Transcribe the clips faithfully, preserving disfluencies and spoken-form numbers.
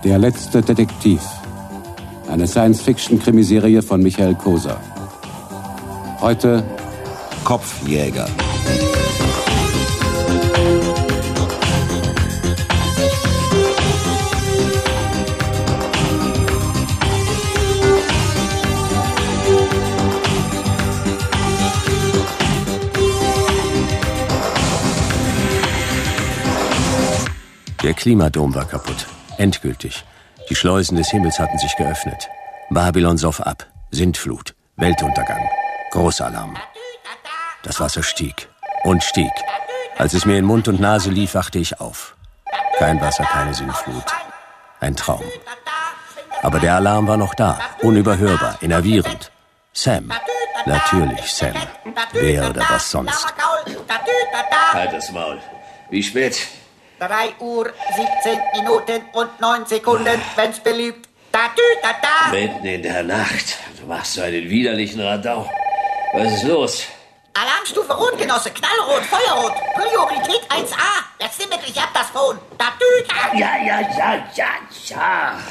Der letzte Detektiv. Eine Science-Fiction-Krimiserie von Michael Koser. Heute Kopfjäger. Der Klimadom war kaputt. Endgültig. Die Schleusen des Himmels hatten sich geöffnet. Babylon soff ab. Sintflut. Weltuntergang. Großalarm. Das Wasser stieg und stieg. Als es mir in Mund und Nase lief, wachte ich auf. Kein Wasser, keine Sintflut. Ein Traum. Aber der Alarm war noch da. Unüberhörbar. Innervierend. Sam. Natürlich Sam. Wer oder was sonst? Halt das Maul. Wie spät? drei Uhr, siebzehn Minuten und neun Sekunden, wenn's beliebt. Tatü, tata. Mitten in der Nacht. Du machst so einen widerlichen Radau. Was ist los? Alarmstufe Rot, Genosse. Knallrot, Feuerrot. Priorität eins A. Jetzt nimm endlich ab das Phone. Tatü, tata. Ja, ja, ja, ja, ja.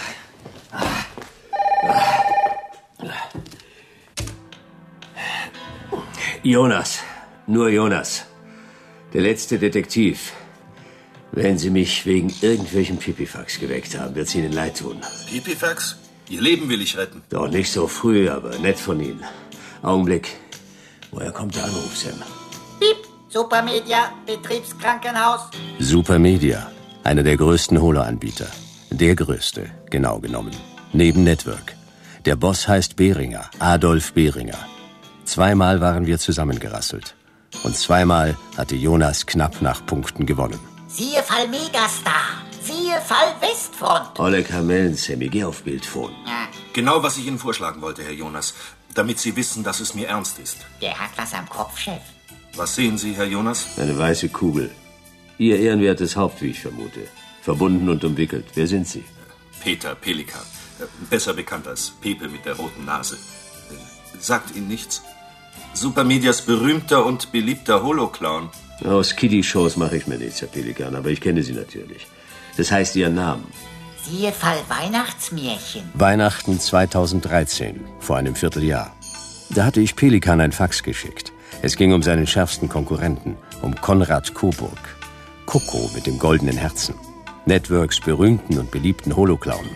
Jonas. Nur Jonas. Der letzte Detektiv. Wenn Sie mich wegen irgendwelchem Pipifax geweckt haben, wird's Ihnen leid tun. Pipifax? Ihr Leben will ich retten. Doch nicht so früh, aber nett von Ihnen. Augenblick. Woher kommt der Anruf, Sam? Piep. Supermedia, Betriebskrankenhaus. Supermedia. Einer der größten Holo-Anbieter. Der größte, genau genommen. Neben Network. Der Boss heißt Behringer. Adolf Behringer. Zweimal waren wir zusammengerasselt. Und zweimal hatte Jonas knapp nach Punkten gewonnen. Siehe Fall Megastar. Siehe Fall Westfront. Olle Kamellen, Sammy, geh auf Bildfon. Ja, Genau, was ich Ihnen vorschlagen wollte, Herr Jonas. Damit Sie wissen, dass es mir ernst ist. der hat was am Kopf, Chef. Was sehen Sie, Herr Jonas? Eine weiße Kugel. Ihr ehrenwertes Haupt, wie ich vermute. Verbunden und umwickelt. Wer sind Sie? Peter Pelikan. Äh, Besser bekannt als Pepe mit der roten Nase. Äh, Sagt Ihnen nichts? Supermedias berühmter und beliebter Holo-Clown. Aus Kiddie-Shows mache ich mir nichts, Herr Pelikan, aber ich kenne Sie natürlich. Das heißt Ihren Namen. Siehe Fall Weihnachtsmärchen. Weihnachten zweitausenddreizehn, vor einem Vierteljahr. Da hatte ich Pelikan ein Fax geschickt. Es ging um seinen schärfsten Konkurrenten, um Konrad Coburg. Coco mit dem goldenen Herzen. Networks berühmten und beliebten Holo-Clown.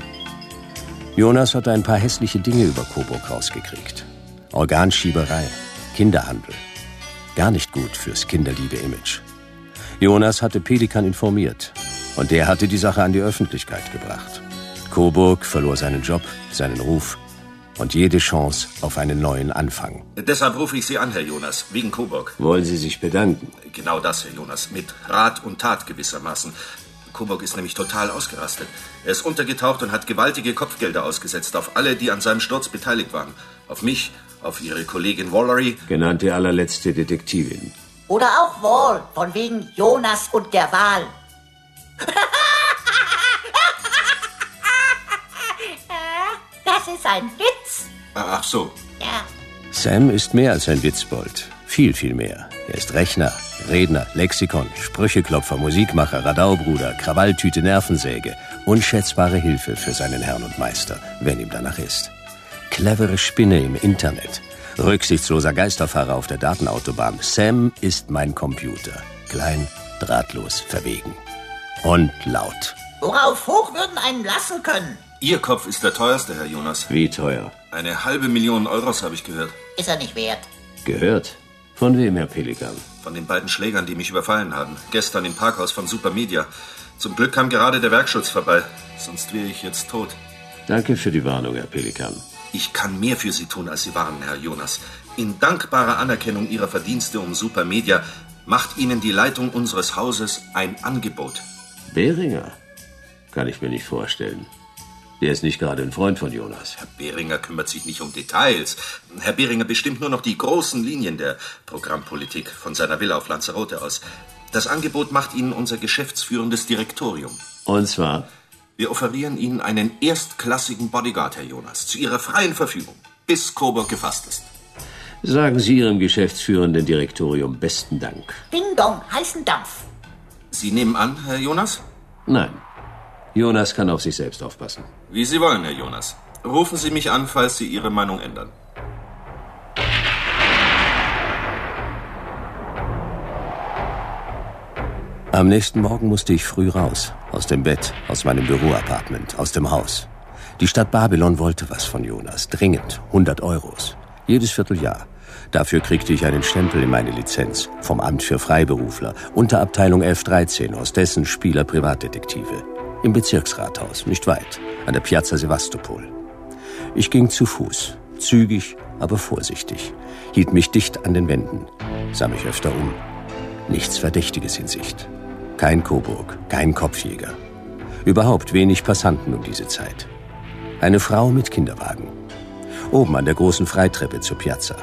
Jonas hatte ein paar hässliche Dinge über Coburg rausgekriegt. Organschieberei, Kinderhandel. Gar nicht gut fürs Kinderliebe-Image. Jonas hatte Pelikan informiert. Und der hatte die Sache an die Öffentlichkeit gebracht. Coburg verlor seinen Job, seinen Ruf und jede Chance auf einen neuen Anfang. Deshalb rufe ich Sie an, Herr Jonas, wegen Coburg. Wollen Sie sich bedanken? Genau das, Herr Jonas, mit Rat und Tat gewissermaßen. Coburg ist nämlich total ausgerastet. Er ist untergetaucht und hat gewaltige Kopfgelder ausgesetzt auf alle, die an seinem Sturz beteiligt waren. Auf mich, auf Ihre Kollegin Valerie. Genannt die allerletzte Detektivin. Oder auch Wall, von wegen Jonas und der Wal. Das ist ein Witz. Ach so. Ja. Sam ist mehr als ein Witzbold. Viel, viel mehr. Er ist Rechner, Redner, Lexikon, Sprücheklopfer, Musikmacher, Radaubruder, Krawalltüte, Nervensäge. Unschätzbare Hilfe für seinen Herrn und Meister, wenn ihm danach ist. Clevere Spinne im Internet. Rücksichtsloser Geisterfahrer auf der Datenautobahn. Sam ist mein Computer. Klein, drahtlos, verwegen. Und laut. Worauf hoch würden einen lassen können. Ihr Kopf ist der teuerste, Herr Jonas. Wie teuer? Eine halbe Million Euros habe ich gehört. Ist er nicht wert. Gehört? Von wem, Herr Pelikan? Von den beiden Schlägern, die mich überfallen haben. Gestern im Parkhaus von Supermedia. Zum Glück kam gerade der Werkschutz vorbei. Sonst wäre ich jetzt tot. Danke für die Warnung, Herr Pelikan. Ich kann mehr für Sie tun, als Sie waren, Herr Jonas. In dankbarer Anerkennung Ihrer Verdienste um Supermedia macht Ihnen die Leitung unseres Hauses ein Angebot. Behringer? Kann ich mir nicht vorstellen. Der ist nicht gerade ein Freund von Jonas. Herr Behringer kümmert sich nicht um Details. Herr Behringer bestimmt nur noch die großen Linien der Programmpolitik von seiner Villa auf Lanzarote aus. Das Angebot macht Ihnen unser geschäftsführendes Direktorium. Und zwar? Wir offerieren Ihnen einen erstklassigen Bodyguard, Herr Jonas, zu Ihrer freien Verfügung, bis Coburg gefasst ist. Sagen Sie Ihrem geschäftsführenden Direktorium besten Dank. Ding Dong, heißen Dampf. Sie nehmen an, Herr Jonas? Nein. Jonas kann auf sich selbst aufpassen. Wie Sie wollen, Herr Jonas. Rufen Sie mich an, falls Sie Ihre Meinung ändern. Am nächsten Morgen musste ich früh raus. Aus dem Bett, aus meinem Büroappartement, aus dem Haus. Die Stadt Babylon wollte was von Jonas. Dringend. hundert Euros. Jedes Vierteljahr. Dafür kriegte ich einen Stempel in meine Lizenz. Vom Amt für Freiberufler. Unterabteilung elf dreizehn. Aus dessen Spieler Privatdetektive. Im Bezirksrathaus. Nicht weit. An der Piazza Sevastopol. Ich ging zu Fuß. Zügig, aber vorsichtig. Hielt mich dicht an den Wänden. Sah mich öfter um. Nichts Verdächtiges in Sicht. Kein Coburg, kein Kopfjäger. Überhaupt wenig Passanten um diese Zeit. Eine Frau mit Kinderwagen. Oben an der großen Freitreppe zur Piazza.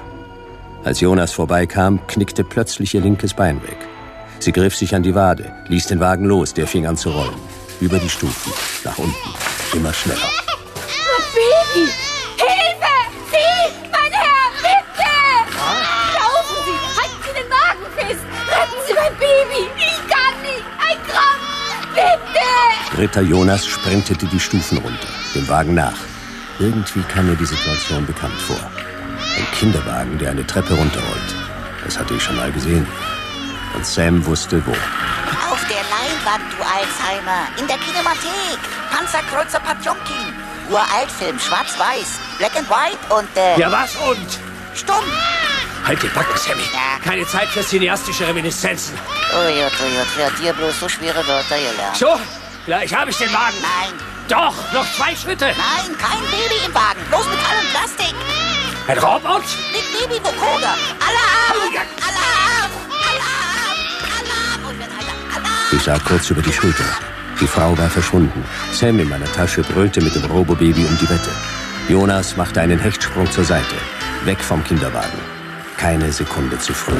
Als Jonas vorbeikam, knickte plötzlich ihr linkes Bein weg. Sie griff sich an die Wade, ließ den Wagen los, der fing an zu rollen. Über die Stufen, nach unten, immer schneller. Mein Baby! Hilfe! Sie! Mein Herr! Bitte! Laufen Sie! Halten Sie den Wagen fest! Retten Sie mein Baby! Ich kann nicht! Ein Krampf! Bitte! Ritter Jonas sprintete die Stufen runter, dem Wagen nach. Irgendwie kam mir die Situation bekannt vor. Ein Kinderwagen, der eine Treppe runterrollt. Das hatte ich schon mal gesehen. Und Sam wusste, wo. Auf der Leinwand, du Alzheimer. In der Kinemathek. Panzerkreuzer Potjomkin. Uraltfilm, schwarz-weiß. Black and white und, äh... Ja, was und? Stumm. Halt den Backen, Sammy. Ja. Keine Zeit für cineastische Reminiszenzen. Oh Jut, oh Jut, wer hat dir bloß so schwere Wörter gelernt? So, gleich habe ich den Wagen. Nein, Doch, noch zwei Schritte. nein, kein Baby im Wagen. Bloß Metall und Plastik. Ein Robot? Mit Babyvocoder. Alarm! Alarm! Alarm! Alarm! Und wenn einer Alarm! Ich sah kurz über die Schulter. Die Frau war verschwunden. Sam in meiner Tasche brüllte mit dem Robobaby um die Wette. Jonas machte einen Hechtsprung zur Seite. Weg vom Kinderwagen. Keine Sekunde zu früh.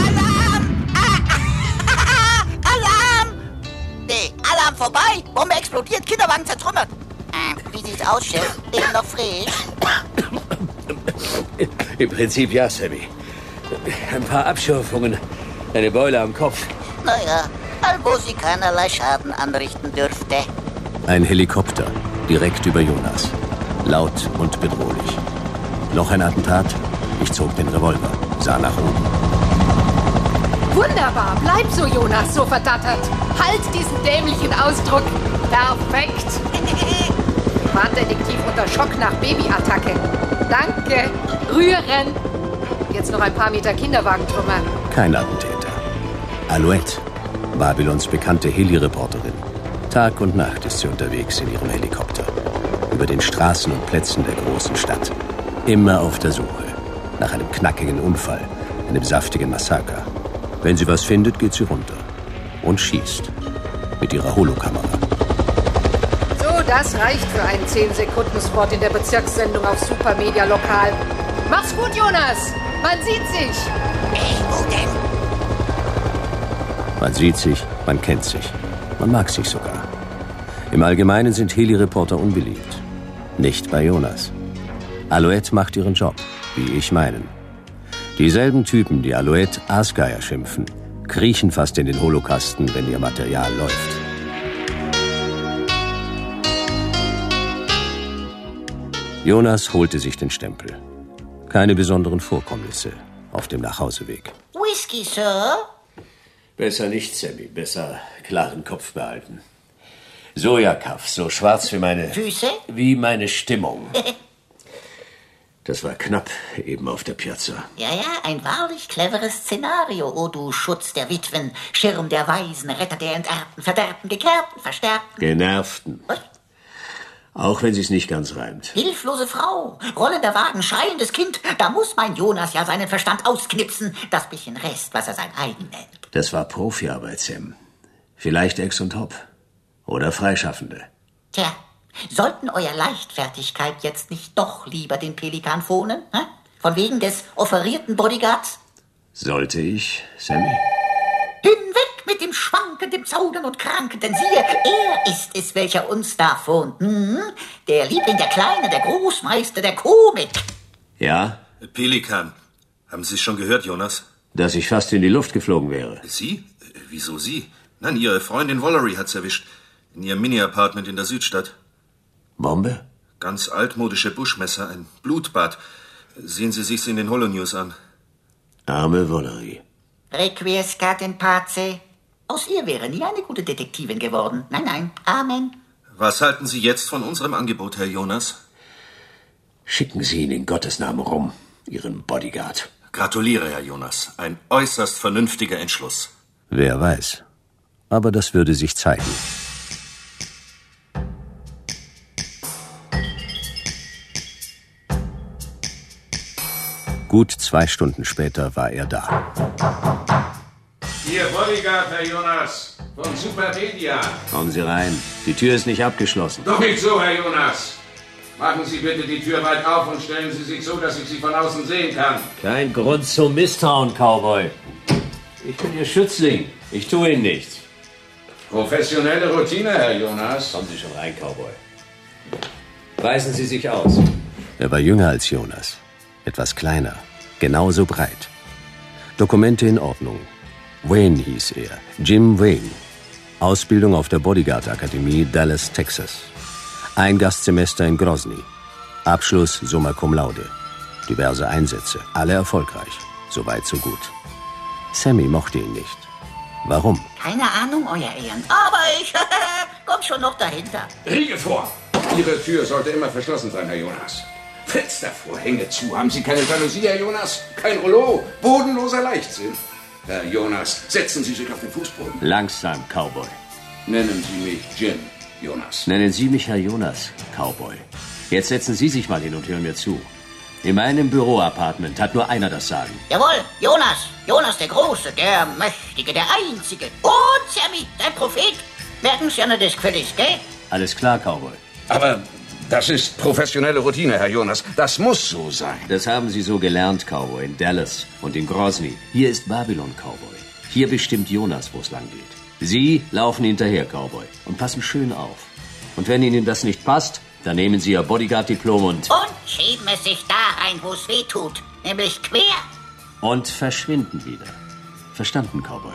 Alarm! Ah, Alarm! Nee, Alarm vorbei. Bombe explodiert, Kinderwagen zertrümmert. Äh, wie sieht's aus, Chef? Eben noch frisch? Im Prinzip ja, Sammy. Ein paar Abschürfungen, eine Beule am Kopf. Naja, wo sie keinerlei Schaden anrichten dürfte. Ein Helikopter, direkt über Jonas. Laut und bedrohlich. Noch ein Attentat? Ich zog den Revolver, sah nach oben. Wunderbar! Bleib so, Jonas, so verdattert. Halt diesen dämlichen Ausdruck. Perfekt. Privatdetektiv unter Schock nach Babyattacke. Danke. Rühren. Jetzt noch ein paar Meter Kinderwagentrümmer. Kein Attentäter. Alouette, Babylons bekannte Heli-Reporterin. Tag und Nacht ist sie unterwegs in ihrem Helikopter. Über den Straßen und Plätzen der großen Stadt. Immer auf der Suche. Nach einem knackigen Unfall, einem saftigen Massaker. Wenn sie was findet, geht sie runter. Und schießt. Mit ihrer Holokamera. So, das reicht für einen zehn Sekunden Spot in der Bezirkssendung auf Supermedia Lokal. Mach's gut, Jonas. Man sieht sich. Ey, wo denn? Man sieht sich, man kennt sich. Man mag sich sogar. Im Allgemeinen sind Heli-Reporter unbeliebt. Nicht bei Jonas. Alouette macht ihren Job, wie ich meinen. Dieselben Typen, die Alouette Aasgeier schimpfen, kriechen fast in den Holokasten, wenn ihr Material läuft. Jonas holte sich den Stempel. Keine besonderen Vorkommnisse auf dem Nachhauseweg. Whisky, Sir? Besser nicht, Sammy. Besser klaren Kopf behalten. Sojakaff, so schwarz wie meine... Füße? Wie meine Stimmung. Das war knapp, eben auf der Piazza. Ja, ja, ein wahrlich cleveres Szenario, o du Schutz der Witwen, Schirm der Waisen, Retter der Enterbten, Verderbten, Gekerbten, Verstärkten. Genervten. Was? Auch wenn sie es nicht ganz reimt. Hilflose Frau, rollender Wagen, schreiendes Kind. Da muss mein Jonas ja seinen Verstand ausknipsen. Das bisschen Rest, was er sein eigen nennt. Das war Profiarbeit, Sam. Vielleicht Ex und Hop. Oder Freischaffende. Tja, sollten euer Leichtfertigkeit jetzt nicht doch lieber den Pelikan fohnen? Hä? Von wegen des offerierten Bodyguards? Sollte ich, Sammy? Hinweg mit dem Schwankenden, Zaudern und Kranken, denn siehe, er ist es, welcher uns da wohnt. Hm? Der Liebling der Kleine, der Großmeister der Komik. Ja? Pelikan. Haben Sie es schon gehört, Jonas? Dass ich fast in die Luft geflogen wäre. Sie? Wieso Sie? Nein, Ihre Freundin Valerie hat's erwischt. In Ihrem Mini-Apartment in der Südstadt. Bombe? Ganz altmodische Buschmesser, ein Blutbad. Sehen Sie sich's in den Holonews an. Arme Valerie. Requiescat in pace. Aus ihr wäre nie eine gute Detektivin geworden. Nein, nein. Amen. Was halten Sie jetzt von unserem Angebot, Herr Jonas? Schicken Sie ihn in Gottes Namen rum, Ihren Bodyguard. Gratuliere, Herr Jonas. Ein äußerst vernünftiger Entschluss. Wer weiß. Aber das würde sich zeigen. Gut zwei Stunden später war er da. Ihr Bodyguard, Herr Jonas, von Supermedia. Kommen Sie rein. Die Tür ist nicht abgeschlossen. Doch nicht so, Herr Jonas. Machen Sie bitte die Tür weit auf und stellen Sie sich so, dass ich Sie von außen sehen kann. Kein Grund zum Misstrauen, Cowboy. Ich bin Ihr Schützling. Ich tue Ihnen nichts. Professionelle Routine, Herr Jonas. Kommen Sie schon rein, Cowboy. Weisen Sie sich aus. Er war jünger als Jonas. Etwas kleiner, genauso breit. Dokumente in Ordnung. Wayne hieß er, Jim Wayne. Ausbildung auf der Bodyguard-Akademie Dallas, Texas. Ein Gastsemester in Grozny. Abschluss summa cum laude. Diverse Einsätze, alle erfolgreich. Soweit so gut. Sammy mochte ihn nicht. Warum? Keine Ahnung, Euer Ehren. Aber ich komm schon noch dahinter. Riegel vor! Ihre Tür sollte immer verschlossen sein, Herr Jonas. Fenstervorhänge zu. Haben Sie keine Jalousie, Herr Jonas? Kein Rollo. Bodenloser Leichtsinn. Herr Jonas, setzen Sie sich auf den Fußboden. Langsam, Cowboy. Nennen Sie mich Jim, Jonas. Nennen Sie mich Herr Jonas, Cowboy. Jetzt setzen Sie sich mal hin und hören mir zu. In meinem Büroapartment hat nur einer das Sagen. Jawohl, Jonas. Jonas der Große, der Mächtige, der Einzige. Und Sammy, dein Prophet. Merken Sie ja nicht das Quidditch, gell? Alles klar, Cowboy. Aber das ist professionelle Routine, Herr Jonas. Das muss so sein. Das haben Sie so gelernt, Cowboy, in Dallas und in Grozny. Hier ist Babylon, Cowboy. Hier bestimmt Jonas, wo es lang geht. Sie laufen hinterher, Cowboy, und passen schön auf. Und wenn Ihnen das nicht passt, dann nehmen Sie Ihr Bodyguard-Diplom und... Und schieben es sich da rein, wo es weh tut. Nämlich quer. Und verschwinden wieder. Verstanden, Cowboy?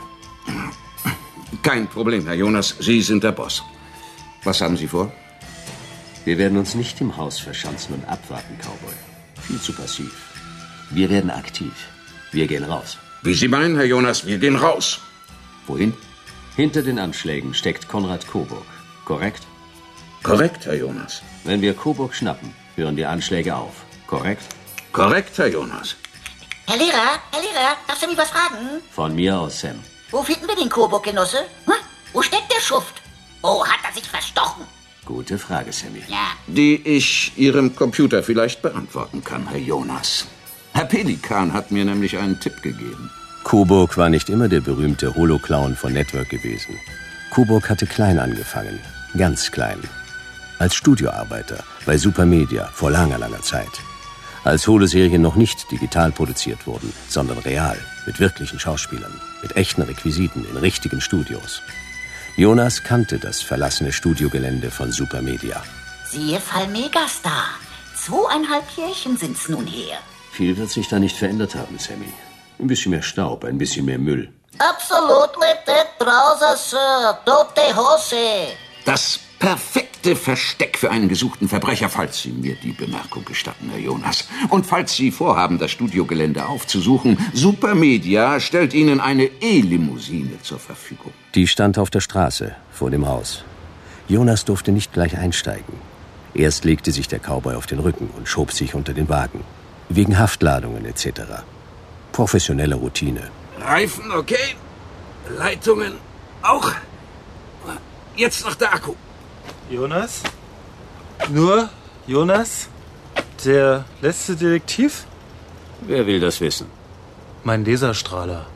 Kein Problem, Herr Jonas. Sie sind der Boss. Was haben Sie vor? Wir werden uns nicht im Haus verschanzen und abwarten, Cowboy. Viel zu passiv. Wir werden aktiv. Wir gehen raus. Wie Sie meinen, Herr Jonas, wir gehen raus. Wohin? Hinter den Anschlägen steckt Konrad Coburg. Korrekt? Korrekt, Herr Jonas. Wenn wir Coburg schnappen, hören die Anschläge auf. Korrekt? Korrekt, Herr Jonas. Herr Lehrer, Herr Lehrer, darfst du mich was fragen? Von mir aus, Sam. Wo finden wir den Coburg-Genosse? Hm? Wo steckt der Schuft? Wo hat er sich verstochen? Gute Frage, Sammy. Ja. Die ich Ihrem Computer vielleicht beantworten kann, Herr Jonas. Herr Pelikan hat mir nämlich einen Tipp gegeben. Coburg war nicht immer der berühmte Holo-Clown von Network gewesen. Coburg hatte klein angefangen, ganz klein. Als Studioarbeiter bei Supermedia vor langer, langer Zeit. Als Holoserien noch nicht digital produziert wurden, sondern real, mit wirklichen Schauspielern, mit echten Requisiten in richtigen Studios. Jonas kannte das verlassene Studiogelände von Supermedia. Siehe Fall Megastar. Zweieinhalb Jährchen sind's nun her. Viel wird sich da nicht verändert haben, Sammy. Ein bisschen mehr Staub, ein bisschen mehr Müll. Absolutely dead trousers, Sir. Tote Hose. Das perfekte Versteck für einen gesuchten Verbrecher, falls Sie mir die Bemerkung gestatten, Herr Jonas. Und falls Sie vorhaben, das Studiogelände aufzusuchen, Supermedia stellt Ihnen eine E-Limousine zur Verfügung. Die stand auf der Straße, vor dem Haus. Jonas durfte nicht gleich einsteigen. Erst legte sich der Cowboy auf den Rücken und schob sich unter den Wagen. Wegen Haftladungen et cetera. Professionelle Routine. Reifen okay, Leitungen auch. Jetzt noch der Akku. Jonas? Nur Jonas? Der letzte Detektiv? Wer will das wissen? Mein Laserstrahler.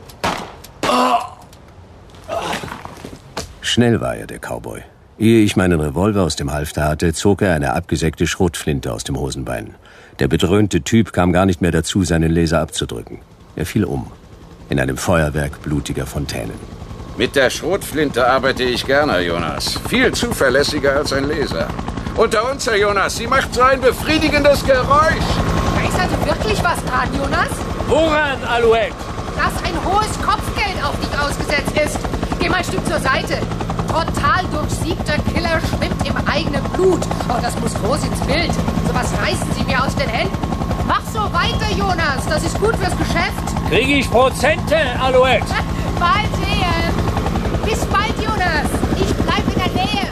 Schnell war er, der Cowboy. Ehe ich meinen Revolver aus dem Halfter hatte, zog er eine abgesägte Schrotflinte aus dem Hosenbein. Der bedröhnte Typ kam gar nicht mehr dazu, seinen Laser abzudrücken. Er fiel um. In einem Feuerwerk blutiger Fontänen. Mit der Schrotflinte arbeite ich gerne, Jonas. Viel zuverlässiger als ein Laser. Unter uns, Herr Jonas, sie macht so ein befriedigendes Geräusch. Da ist also wirklich was dran, Jonas? Woran, Alouette? Dass ein hohes Kopfgeld auf dich ausgesetzt ist. Geh mal ein Stück Fliegt zur Seite! Total durchsiegter Killer schwimmt im eigenen Blut. Oh, das muss groß ins Bild. So was reißen Sie mir aus den Händen. Mach so weiter, Jonas. Das ist gut fürs Geschäft. Kriege ich Prozente, Alouette? Mal sehen. Bis bald, Jonas. Ich bleib in der Nähe.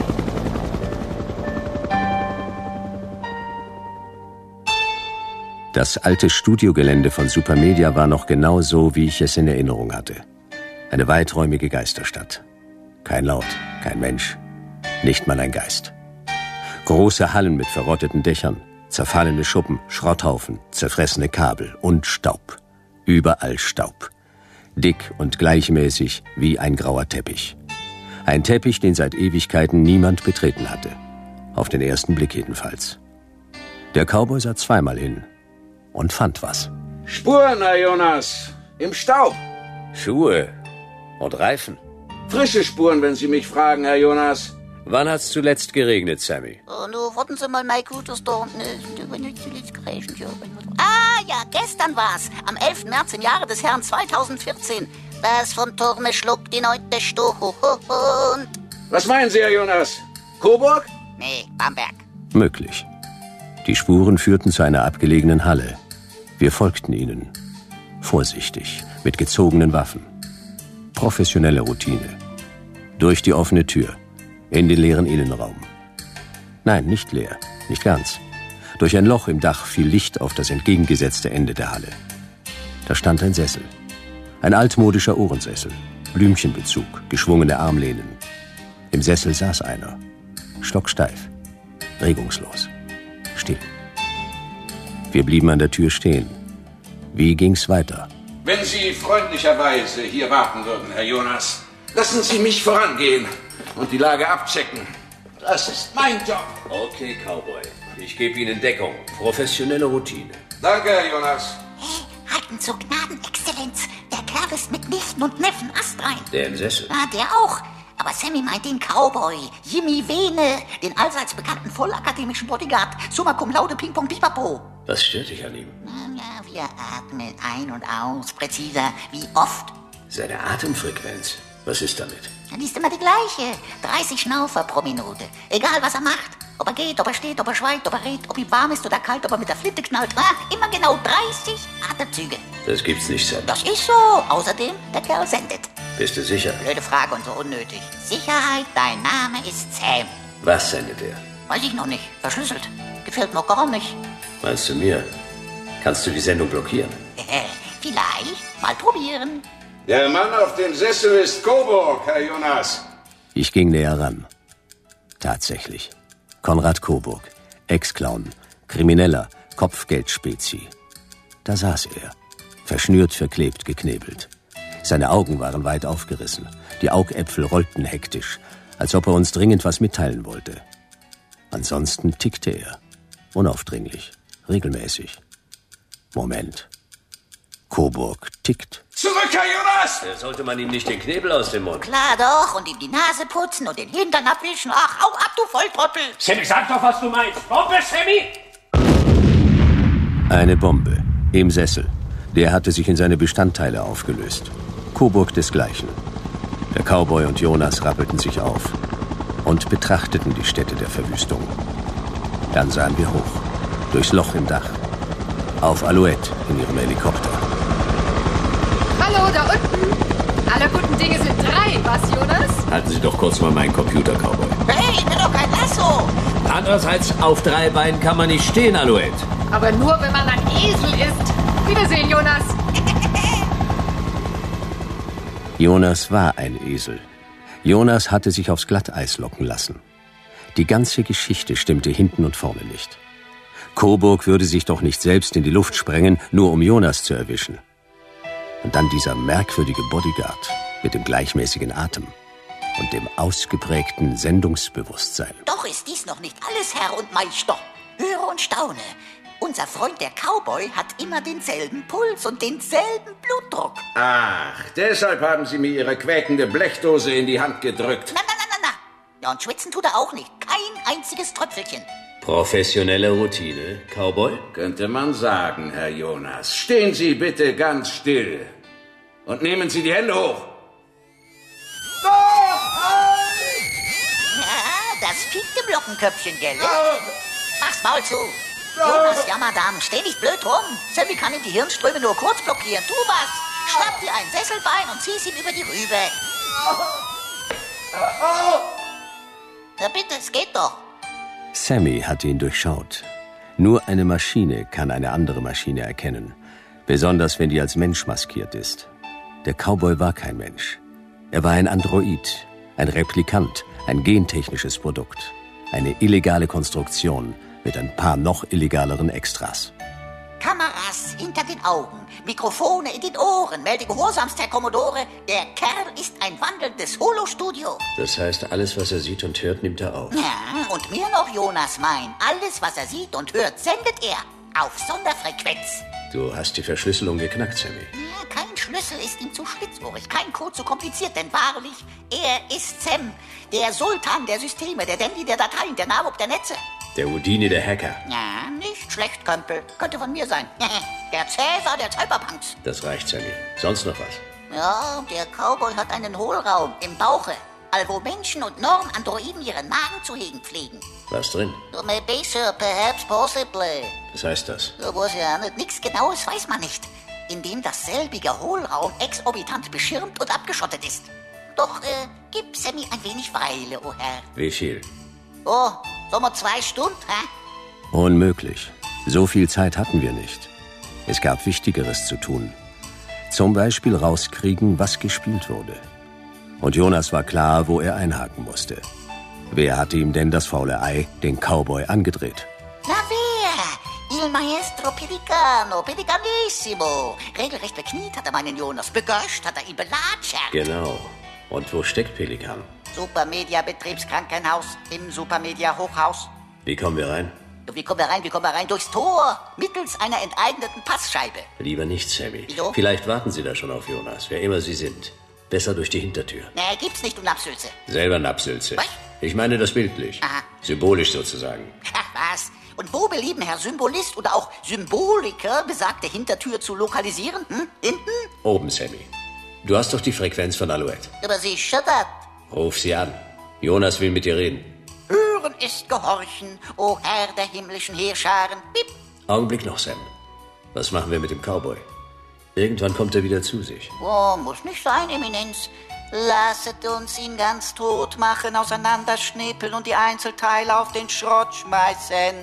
Das alte Studiogelände von Supermedia war noch genau so, wie ich es in Erinnerung hatte. Eine weiträumige Geisterstadt. Kein Laut, kein Mensch, nicht mal ein Geist. Große Hallen mit verrotteten Dächern, zerfallene Schuppen, Schrotthaufen, zerfressene Kabel und Staub. Überall Staub. Dick und gleichmäßig wie ein grauer Teppich. Ein Teppich, den seit Ewigkeiten niemand betreten hatte. Auf den ersten Blick jedenfalls. Der Cowboy sah zweimal hin und fand was. Spuren, Herr Jonas. Im Staub. Schuhe und Reifen. Frische Spuren, wenn Sie mich fragen, Herr Jonas. Wann hat's zuletzt geregnet, Sammy? Oh, nur warten Sie mal, mein Gutes da. Ah, ja, gestern war's. Am elften März im Jahre des Herrn zweitausendvierzehn. Das vom Turme schluckt die neunte Stund. Was meinen Sie, Herr Jonas? Coburg? Nee, Bamberg. Möglich. Die Spuren führten zu einer abgelegenen Halle. Wir folgten ihnen. Vorsichtig, mit gezogenen Waffen. Professionelle Routine. Durch die offene Tür. In den leeren Innenraum. Nein, nicht leer. Nicht ganz. Durch ein Loch im Dach fiel Licht auf das entgegengesetzte Ende der Halle. Da stand ein Sessel. Ein altmodischer Ohrensessel. Blümchenbezug, geschwungene Armlehnen. Im Sessel saß einer. Stocksteif. Regungslos. Still. Wir blieben an der Tür stehen. Wie ging's weiter? Wenn Sie freundlicherweise hier warten würden, Herr Jonas, lassen Sie mich vorangehen und die Lage abchecken. Das ist mein Job. Okay, Cowboy. Ich gebe Ihnen Deckung. Professionelle Routine. Danke, Herr Jonas. Hey, halten zu Gnaden, Exzellenz. Der Kerl ist mit Nichten und Neffen astrein. Der im Sessel? Ah, der auch. Aber Sammy meint den Cowboy, Jimmy Vene, den allseits bekannten vollakademischen Bodyguard, summa cum laude ping-pong pipapo. Was stört dich an ihm? Ja, wir atmen ein und aus, präziser, wie oft. Seine Atemfrequenz. Was ist damit? Die ist immer die gleiche. dreißig Schnaufer pro Minute. Egal, was er macht. Ob er geht, ob er steht, ob er schweigt, ob er redet, ob ihm warm ist oder kalt, ob er mit der Flinte knallt. Ah, immer genau dreißig Atemzüge. Das gibt's nicht, Sam. Das ist so. Außerdem, der Kerl sendet. Bist du sicher? Blöde Frage und so unnötig. Sicherheit, dein Name ist Sam. Was sendet er? Weiß ich noch nicht. Verschlüsselt. Gefällt mir gar nicht. Meinst du mir? Kannst du die Sendung blockieren? Äh, vielleicht. Mal probieren. Der Mann auf dem Sessel ist Coburg, Herr Jonas. Ich ging näher ran. Tatsächlich. Konrad Coburg, Ex-Clown, Krimineller, Kopfgeldspezi. Da saß er, verschnürt, verklebt, geknebelt. Seine Augen waren weit aufgerissen, die Augäpfel rollten hektisch, als ob er uns dringend was mitteilen wollte. Ansonsten tickte er, unaufdringlich, regelmäßig. Moment. Coburg tickt. Zurück, Herr Jonas! Da sollte man ihm nicht den Knebel aus dem Mund. Klar doch, und ihm die Nase putzen und den Hintern abwischen. Ach, hau ab, du Volltrottel! Sammy, sag doch, was du meinst. Bombe, Sammy! Eine Bombe. Im Sessel. Der hatte sich in seine Bestandteile aufgelöst. Coburg desgleichen. Der Cowboy und Jonas rappelten sich auf und betrachteten die Stätte der Verwüstung. Dann sahen wir hoch. Durchs Loch im Dach. Auf Alouette in ihrem Helikopter. Hallo, da unten. Alle guten Dinge sind drei, was, Jonas? Halten Sie doch kurz mal meinen Computer, Cowboy. Hey, ich bin doch kein Lasso! Andererseits, auf drei Beinen kann man nicht stehen, Alouette. Aber nur, wenn man ein Esel ist. Wiedersehen, Jonas. Jonas war ein Esel. Jonas hatte sich aufs Glatteis locken lassen. Die ganze Geschichte stimmte hinten und vorne nicht. Coburg würde sich doch nicht selbst in die Luft sprengen, nur um Jonas zu erwischen. Und dann dieser merkwürdige Bodyguard mit dem gleichmäßigen Atem und dem ausgeprägten Sendungsbewusstsein. Doch ist dies noch nicht alles, Herr und Meister. Höre und staune. Unser Freund der Cowboy hat immer denselben Puls und denselben Blutdruck. Ach, deshalb haben Sie mir Ihre quäkende Blechdose in die Hand gedrückt. Na, na, na, na, na. Ja, und schwitzen tut er auch nicht. Kein einziges Tröpfelchen. Professionelle Routine, Cowboy? Könnte man sagen, Herr Jonas. Stehen Sie bitte ganz still. Und nehmen Sie die Hände hoch. Stop! das piekt im Lockenköpfchen, gell? Mach's Maul zu. Jonas, ja, Madame, steh nicht blöd rum. Sammy kann ihm die Hirnströme nur kurz blockieren. Tu was. Schnapp dir ein Sesselbein und zieh's ihm über die Rübe. Na bitte, es geht doch. Sammy hatte ihn durchschaut. Nur eine Maschine kann eine andere Maschine erkennen. Besonders, wenn die als Mensch maskiert ist. Der Cowboy war kein Mensch. Er war ein Android, ein Replikant, ein gentechnisches Produkt. Eine illegale Konstruktion mit ein paar noch illegaleren Extras. Kameras hinter den Augen, Mikrofone in den Ohren. Melde gehorsamst, Herr Commodore. Der Kerl ist ein wandelndes Holo-Studio. Das heißt, alles, was er sieht und hört, nimmt er auf. Ja, und mehr noch, Jonas, mein. Alles, was er sieht und hört, sendet er. Auf Sonderfrequenz. Du hast die Verschlüsselung geknackt, Sammy. Ja, kein Schlüssel ist ihm zu schlitzohrig, kein Code zu kompliziert, denn wahrlich, er ist Sam. Der Sultan der Systeme, der Dandy der Dateien, der Nawab der Netze. Der Houdini der Hacker. Ja, nicht schlecht, Kömpel. Könnte von mir sein. Der Cäsar der Cyberpunks. Das reicht, Sammy. Sonst noch was? Ja, der Cowboy hat einen Hohlraum im Bauche, allwo Menschen und Norm-Androiden ihren Magen zu hegen pflegen. Was drin? Maybe, sir, perhaps, possibly. Was heißt das? Ja, weiß ja nicht. Nichts Genaues weiß man nicht. Indem dasselbige Hohlraum exorbitant beschirmt und abgeschottet ist. Doch, äh, gib Sammy ein wenig Weile, o Herr. Wie viel? Oh, sollen wir zwei Stunden, hä? Unmöglich. So viel Zeit hatten wir nicht. Es gab Wichtigeres zu tun. Zum Beispiel rauskriegen, was gespielt wurde. Und Jonas war klar, wo er einhaken musste. Wer hatte ihm denn das faule Ei, den Cowboy, angedreht? Na wer? Il Maestro Pelicano, Pelicanissimo. Regelrecht bekniet hat er meinen Jonas, begöscht hat er ihn belatschert. Genau. Und wo steckt Pelikan? Supermedia Betriebskrankenhaus im Supermedia Hochhaus. Wie kommen wir rein? Wie kommen wir rein? Wie kommen wir rein? Durchs Tor, mittels einer enteigneten Passscheibe. Lieber nicht, Sammy. Wieso? Vielleicht warten Sie da schon auf Jonas, wer immer Sie sind. Besser durch die Hintertür. Nee, gibt's nicht, du Napsülze. Selber Napsülze. Was? Ich meine das bildlich. Aha. Symbolisch sozusagen. Ach was. Und wo belieben Herr Symbolist oder auch Symboliker besagte Hintertür zu lokalisieren? Hm? Hinten? Oben, Sammy. Du hast doch die Frequenz von Alouette. Aber sicher das. Ruf sie an. Jonas will mit dir reden. Hören ist Gehorchen, o Herr der himmlischen Heerscharen. Bip. Augenblick noch, Sam. Was machen wir mit dem Cowboy? Irgendwann kommt er wieder zu sich. Oh, muss nicht sein, Eminenz. Lasset uns ihn ganz tot machen, auseinanderschnippeln und die Einzelteile auf den Schrott schmeißen.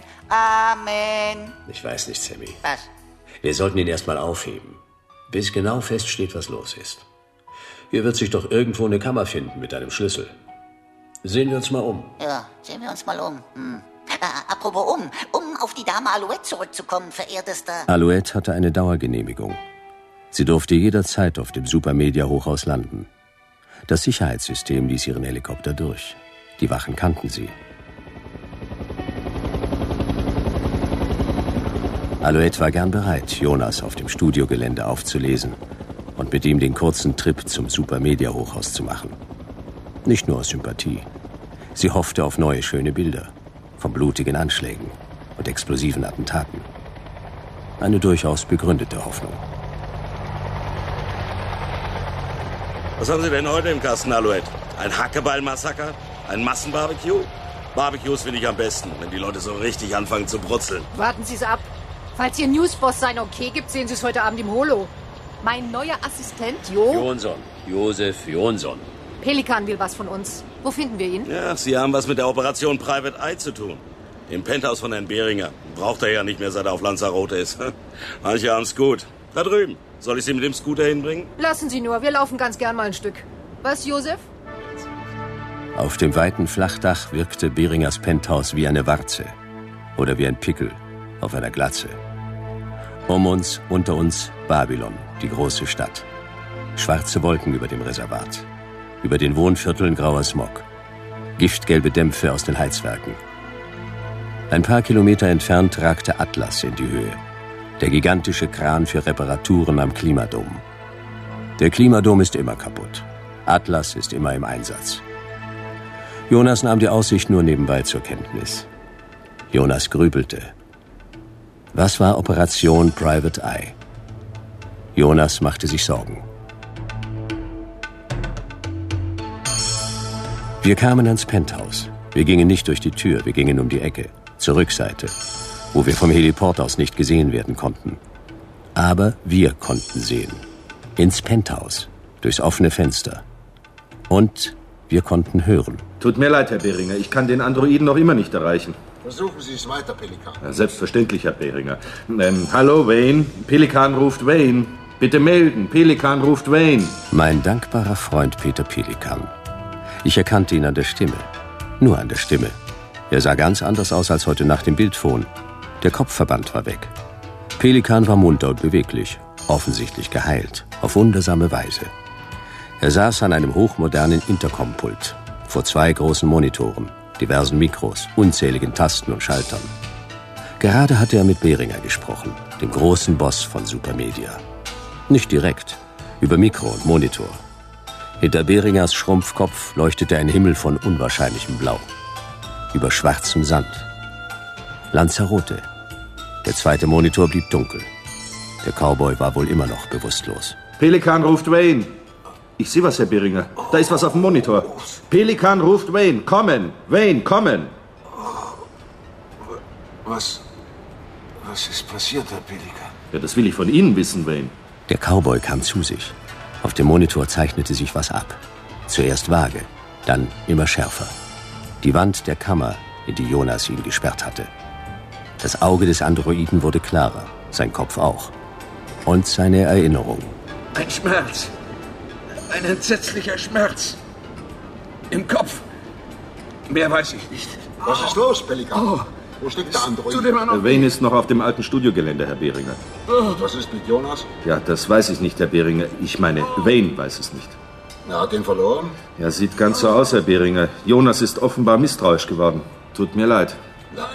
Amen. Ich weiß nicht, Sammy. Was? Wir sollten ihn erstmal aufheben, bis genau feststeht, was los ist. Hier wird sich doch irgendwo eine Kammer finden mit einem Schlüssel. Sehen wir uns mal um. Ja, sehen wir uns mal um. Hm. Äh, apropos um, um auf die Dame Alouette zurückzukommen, verehrtester. Alouette hatte eine Dauergenehmigung. Sie durfte jederzeit auf dem Supermedia-Hochhaus landen. Das Sicherheitssystem ließ ihren Helikopter durch. Die Wachen kannten sie. Alouette war gern bereit, Jonas auf dem Studiogelände aufzulesen und mit ihm den kurzen Trip zum Supermedia-Hochhaus zu machen. Nicht nur aus Sympathie. Sie hoffte auf neue, schöne Bilder von blutigen Anschlägen und explosiven Attentaten. Eine durchaus begründete Hoffnung. Was haben Sie denn heute im Kasten, Alouette? Ein Hackeball-Massaker? Ein Massenbarbecue? Barbecues finde ich am besten, wenn die Leute so richtig anfangen zu brutzeln. Warten Sie es ab. Falls Ihr Newsboss sein Okay gibt, sehen Sie es heute Abend im Holo. Mein neuer Assistent, Jo... Jonsson. Josef Jonsson. Pelikan will was von uns. Wo finden wir ihn? Ja, Sie haben was mit der Operation Private Eye zu tun. Im Penthouse von Herrn Behringer. Braucht er ja nicht mehr, seit er auf Lanzarote ist. Manche haben's gut. Da drüben. Soll ich Sie mit dem Scooter hinbringen? Lassen Sie nur, wir laufen ganz gern mal ein Stück. Was, Josef? Auf dem weiten Flachdach wirkte Behringers Penthouse wie eine Warze. Oder wie ein Pickel auf einer Glatze. Um uns, unter uns, Babylon, die große Stadt. Schwarze Wolken über dem Reservat. Über den Wohnvierteln grauer Smog. Giftgelbe Dämpfe aus den Heizwerken. Ein paar Kilometer entfernt ragte Atlas in die Höhe. Der gigantische Kran für Reparaturen am Klimadom. Der Klimadom ist immer kaputt. Atlas ist immer im Einsatz. Jonas nahm die Aussicht nur nebenbei zur Kenntnis. Jonas grübelte. Was war Operation Private Eye? Jonas machte sich Sorgen. Wir kamen ans Penthouse. Wir gingen nicht durch die Tür, wir gingen um die Ecke, zur Rückseite, wo wir vom Heliport aus nicht gesehen werden konnten. Aber wir konnten sehen. Ins Penthouse, durchs offene Fenster. Und wir konnten hören. Tut mir leid, Herr Behringer, ich kann den Androiden noch immer nicht erreichen. Versuchen Sie es weiter, Pelikan. Ja, selbstverständlich, Herr Behringer. Ähm, hallo, Wayne. Pelikan ruft Wayne. Bitte melden. Pelikan ruft Wayne. Mein dankbarer Freund Peter Pelikan. Ich erkannte ihn an der Stimme. Nur an der Stimme. Er sah ganz anders aus als heute Nacht im Bildfon. Der Kopfverband war weg. Pelikan war munter und beweglich. Offensichtlich geheilt. Auf wundersame Weise. Er saß an einem hochmodernen Intercom-Pult. Vor zwei großen Monitoren. Diversen Mikros, unzähligen Tasten und Schaltern. Gerade hatte er mit Behringer gesprochen, dem großen Boss von Supermedia. Nicht direkt, über Mikro und Monitor. Hinter Behringers Schrumpfkopf leuchtete ein Himmel von unwahrscheinlichem Blau. Über schwarzem Sand. Lanzarote. Der zweite Monitor blieb dunkel. Der Cowboy war wohl immer noch bewusstlos. Pelikan ruft Wayne. Ich sehe was, Herr Behringer. Da ist was auf dem Monitor. Pelikan ruft Wayne. Kommen! Wayne, kommen! Was... Was ist passiert, Herr Pelikan? Ja, das will ich von Ihnen wissen, Wayne. Der Cowboy kam zu sich. Auf dem Monitor zeichnete sich was ab. Zuerst vage, dann immer schärfer. Die Wand der Kammer, in die Jonas ihn gesperrt hatte. Das Auge des Androiden wurde klarer, sein Kopf auch. Und seine Erinnerung. Ein Schmerz. Ein entsetzlicher Schmerz. Im Kopf. Mehr weiß ich nicht. Was ist los, Pelikan? Oh. Wo steckt der Android? Wayne ist noch auf dem alten Studiogelände, Herr Behringer. Und was ist mit Jonas? Ja, das weiß ich nicht, Herr Behringer. Ich meine, Wayne weiß es nicht. Er hat ihn verloren? Ja, sieht ganz so aus, Herr Behringer. Jonas ist offenbar misstrauisch geworden. Tut mir leid. Leid.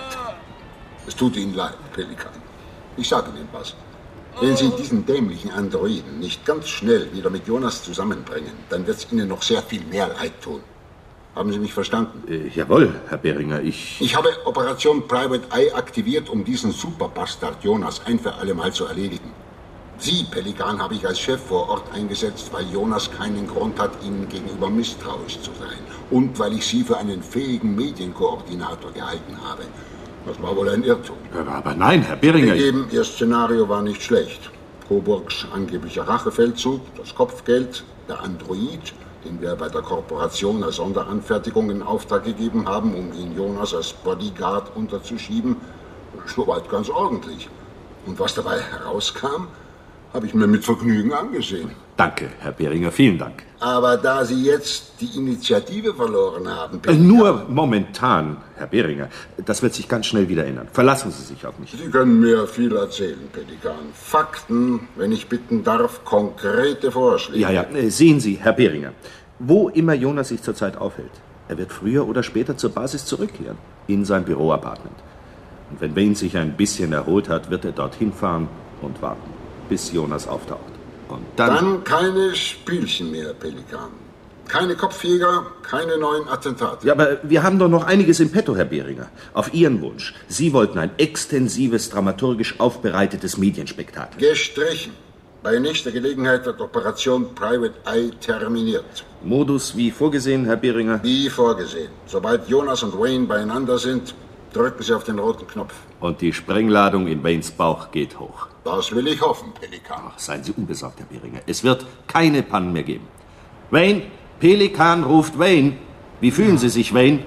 Es tut Ihnen leid, Pelikan. Ich sage Ihnen was. Wenn Sie diesen dämlichen Androiden nicht ganz schnell wieder mit Jonas zusammenbringen, dann wird es Ihnen noch sehr viel mehr leid tun. Haben Sie mich verstanden? Äh, jawohl, Herr Behringer, ich... Ich habe Operation Private Eye aktiviert, um diesen Superbastard Jonas ein für alle Mal zu erledigen. Sie, Pelikan, habe ich als Chef vor Ort eingesetzt, weil Jonas keinen Grund hat, Ihnen gegenüber misstrauisch zu sein. Und weil ich Sie für einen fähigen Medienkoordinator gehalten habe. Das war wohl ein Irrtum. Aber nein, Herr Behringer... Gegeben, Ihr Szenario war nicht schlecht. Coburgs angeblicher Rachefeldzug, das Kopfgeld, der Android, den wir bei der Korporation als Sonderanfertigung in Auftrag gegeben haben, um ihn Jonas als Bodyguard unterzuschieben. Soweit ganz ordentlich. Und was dabei herauskam, habe ich mir mit Vergnügen angesehen. Danke, Herr Behringer, vielen Dank. Aber da Sie jetzt die Initiative verloren haben... Äh, nur momentan, Herr Behringer. Das wird sich ganz schnell wieder ändern. Verlassen Sie sich auf mich. Sie können mir viel erzählen, Pelikan. Fakten, wenn ich bitten darf, konkrete Vorschläge. Ja, ja, äh, sehen Sie, Herr Behringer. Wo immer Jonas sich zurzeit aufhält, er wird früher oder später zur Basis zurückkehren. In sein Büroapartment. Und wenn Wayne sich ein bisschen erholt hat, wird er dorthin fahren und warten, bis Jonas auftaucht. Und dann... Dann keine Spielchen mehr, Pelikan. Keine Kopfjäger, keine neuen Attentate. Ja, aber wir haben doch noch einiges im Petto, Herr Behringer. Auf Ihren Wunsch. Sie wollten ein extensives, dramaturgisch aufbereitetes Medienspektakel. Gestrichen. Bei nächster Gelegenheit wird Operation Private Eye terminiert. Modus wie vorgesehen, Herr Behringer? Wie vorgesehen. Sobald Jonas und Wayne beieinander sind, drücken Sie auf den roten Knopf. Und die Sprengladung in Waynes Bauch geht hoch. Das will ich hoffen, Pelikan. Ach, seien Sie unbesorgt, Herr Behringer. Es wird keine Pannen mehr geben. Wayne, Pelikan ruft Wayne. Wie fühlen Sie sich, Wayne?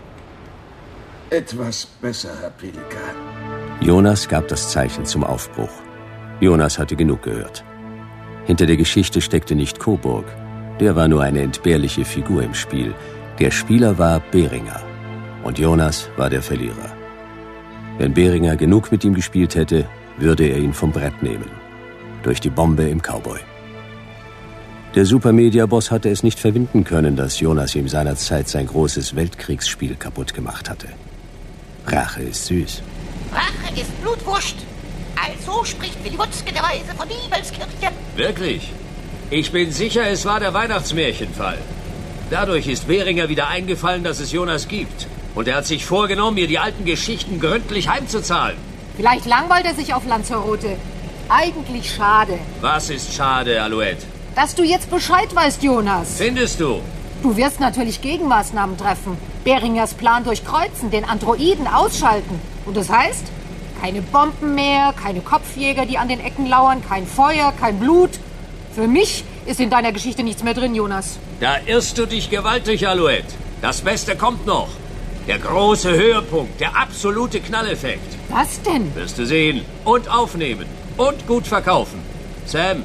Etwas besser, Herr Pelikan. Jonas gab das Zeichen zum Aufbruch. Jonas hatte genug gehört. Hinter der Geschichte steckte nicht Coburg. Der war nur eine entbehrliche Figur im Spiel. Der Spieler war Behringer. Und Jonas war der Verlierer. Wenn Behringer genug mit ihm gespielt hätte, würde er ihn vom Brett nehmen. Durch die Bombe im Cowboy. Der Supermedia-Boss hatte es nicht verwinden können, dass Jonas ihm seinerzeit sein großes Weltkriegsspiel kaputt gemacht hatte. Rache ist süß. Rache ist Blutwurst. Also spricht Willi Wutzke der Weise von Diebelskirchen. Wirklich? Ich bin sicher, es war der Weihnachtsmärchenfall. Dadurch ist Behringer wieder eingefallen, dass es Jonas gibt. Und er hat sich vorgenommen, mir die alten Geschichten gründlich heimzuzahlen. Vielleicht langweilt er sich auf Lanzarote. Eigentlich schade. Was ist schade, Alouette? Dass du jetzt Bescheid weißt, Jonas. Findest du? Du wirst natürlich Gegenmaßnahmen treffen. Beringers Plan durchkreuzen, den Androiden ausschalten. Und das heißt, keine Bomben mehr, keine Kopfjäger, die an den Ecken lauern, kein Feuer, kein Blut. Für mich ist in deiner Geschichte nichts mehr drin, Jonas. Da irrst du dich gewaltig, Alouette. Das Beste kommt noch. Der große Höhepunkt, der absolute Knalleffekt. Was denn? Wirst du sehen und aufnehmen und gut verkaufen. Sam!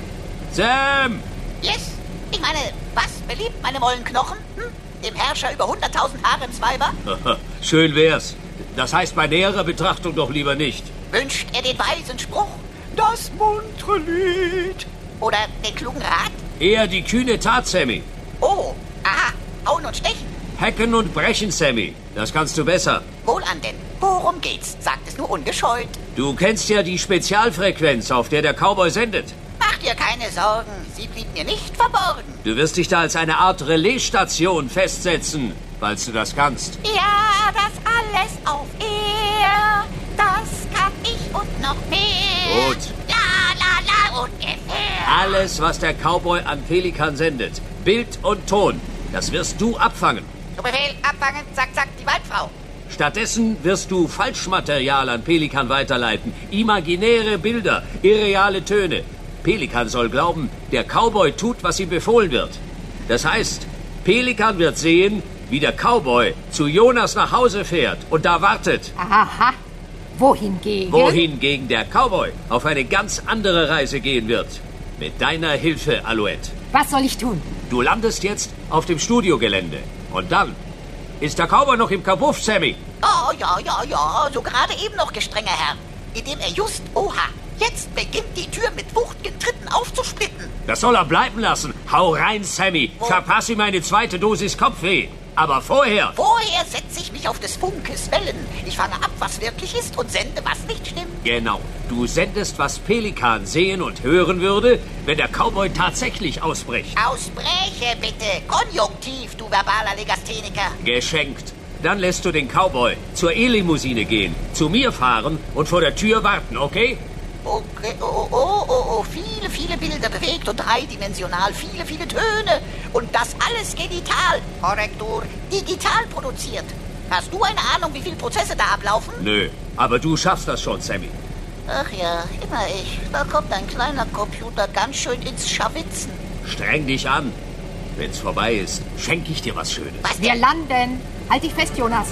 Sam! Yes! Ich meine, was beliebt meine Mollenknochen? Hm? Dem Herrscher über hunderttausend Haremsweiber? Schön wär's. Das heißt bei näherer Betrachtung doch lieber nicht. Wünscht er den weisen Spruch? Das muntre Lied. Oder den klugen Rat? Eher die kühne Tat, Sammy. Oh, aha. Hauen und stechen. Hacken und brechen, Sammy. Das kannst du besser. Wohlan denn. Worum geht's? Sagt es nur ungescheut. Du kennst ja die Spezialfrequenz, auf der der Cowboy sendet. Mach dir keine Sorgen. Sie blieb mir nicht verborgen. Du wirst dich da als eine Art Relaisstation festsetzen, falls du das kannst. Ja, das alles auf Ehr. Das kann ich und noch mehr. Gut. La, la, la, ungefähr. Alles, was der Cowboy an Pelikan sendet, Bild und Ton, das wirst du abfangen. Zu Befehl, abfangen, zack, zack, die Waldfrau. Stattdessen wirst du Falschmaterial an Pelikan weiterleiten. Imaginäre Bilder, irreale Töne. Pelikan soll glauben, der Cowboy tut, was ihm befohlen wird. Das heißt, Pelikan wird sehen, wie der Cowboy zu Jonas nach Hause fährt und da wartet. Aha. Wohingegen? Wohingegen der Cowboy auf eine ganz andere Reise gehen wird. Mit deiner Hilfe, Alouette. Was soll ich tun? Du landest jetzt auf dem Studiogelände. Und dann ist der Cowboy noch im Kabuff, Sammy. Oh, ja, ja, ja. So gerade eben noch, gestrenger Herr. Indem er just, oha, jetzt beginnt die Tür mit wuchtigen Tritten aufzusplitten. Das soll er bleiben lassen. Hau rein, Sammy. Wo? Verpass ihm eine zweite Dosis Kopfweh. Aber vorher... Vorher setze ich mich auf des Funkes Wellen. Ich fange ab, was wirklich ist und sende, was nicht stimmt. Genau. Du sendest, was Pelikan sehen und hören würde, wenn der Cowboy tatsächlich ausbricht. Ausbreche, bitte. Konjunktiv, du verbaler Legastheniker. Geschenkt. Dann lässt du den Cowboy zur E-Limousine gehen, zu mir fahren und vor der Tür warten, okay? Okay, oh, oh, oh, oh, viele, viele Bilder bewegt und dreidimensional, viele, viele Töne. Und das alles genital, Korrektur, digital produziert. Hast du eine Ahnung, wie viele Prozesse da ablaufen? Nö, aber du schaffst das schon, Sammy. Ach ja, immer ich. Da kommt ein kleiner Computer ganz schön ins Schawitzen. Streng dich an. Wenn's vorbei ist, schenke ich dir was Schönes. Was Wir landen. Halt dich fest, Jonas.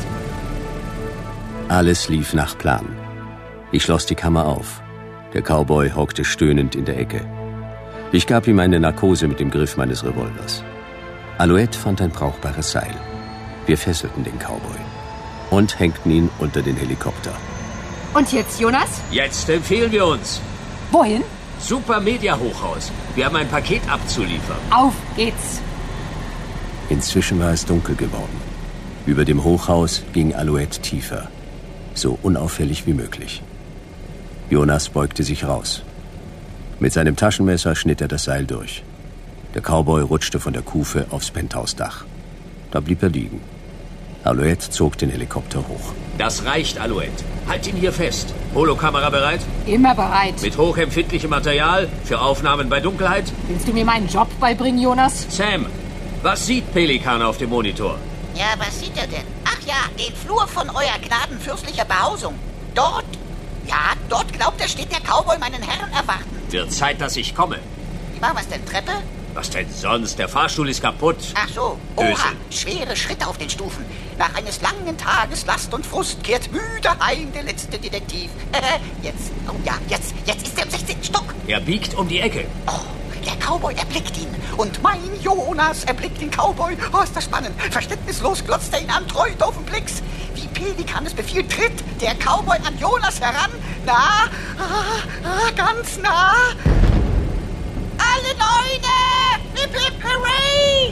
Alles lief nach Plan. Ich schloss die Kammer auf. Der Cowboy hockte stöhnend in der Ecke. Ich gab ihm eine Narkose mit dem Griff meines Revolvers. Alouette fand ein brauchbares Seil. Wir fesselten den Cowboy und hängten ihn unter den Helikopter. Und jetzt, Jonas? Jetzt empfehlen wir uns. Wohin? Super Media Hochhaus. Wir haben ein Paket abzuliefern. Auf geht's. Inzwischen war es dunkel geworden. Über dem Hochhaus ging Alouette tiefer. So unauffällig wie möglich. Jonas beugte sich raus. Mit seinem Taschenmesser schnitt er das Seil durch. Der Cowboy rutschte von der Kufe aufs Penthouse-Dach. Da blieb er liegen. Alouette zog den Helikopter hoch. Das reicht, Alouette. Halt ihn hier fest. Holokamera bereit? Immer bereit. Mit hochempfindlichem Material für Aufnahmen bei Dunkelheit? Willst du mir meinen Job beibringen, Jonas? Sam, was sieht Pelikan auf dem Monitor? Ja, was sieht er denn? Ach ja, den Flur von euer Gnaden fürstlicher Behausung. Dort, ja, dort glaubt er, steht der Cowboy meinen Herren erwarten. Wird Zeit, dass ich komme. Wie machen wir's denn, Treppe? Was denn sonst? Der Fahrstuhl ist kaputt. Ach so, oha, Ösel. schwere Schritte auf den Stufen. Nach eines langen Tages Last und Frust kehrt müde heim der letzte Detektiv. Jetzt, oh ja, jetzt, jetzt ist er im sechzehnten Stock. Er biegt um die Ecke. Oh, der Cowboy erblickt ihn. Und mein Jonas erblickt den Cowboy. Oh, ist das spannend. Verständnislos glotzt er ihn an, treu auf den Blicks. Wie Pelikan es befiehlt, tritt der Cowboy an Jonas heran. Nah, ah, ah, ganz nah. Alle Leute! Hip, hip, hooray!